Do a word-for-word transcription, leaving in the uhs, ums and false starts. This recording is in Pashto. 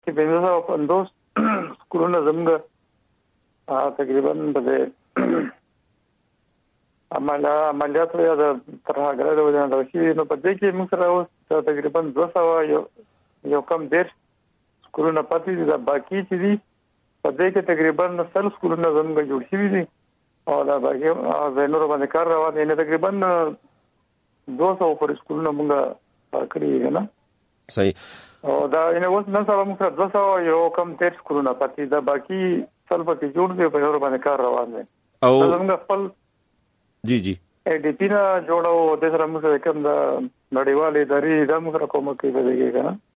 چې پنځه سوه پنځوس سکولونه زموږ تقریبا به عملیات یا د ترهګرۍ د وجې نه شي، نو په دې کې موږ سره اوس تقریبا دوه سوه یو کم دېرش سکولونه پاتې دي. دا باقي چې دي په دې کې تقریبا سل سکولونه زموږ جوړ شوي دي او دا باقي نور باندې کار روان دی. تقریبا دوه سوه پورې سکولونه موږ کړي دي نه صحیح. او دا یعنې اوس نن سبا موږ سره دوه سوه یو کم دېرش سکولونه پاتې دا باقي سل پکې جوړ دي په نور باندې کار روان دی. او زموږ خپل جی جی ای ډي پی نه جوړو د سره موږ سره کوم د نړیوالې ادارې دا موږ سره کوم کوي په دې کې کنه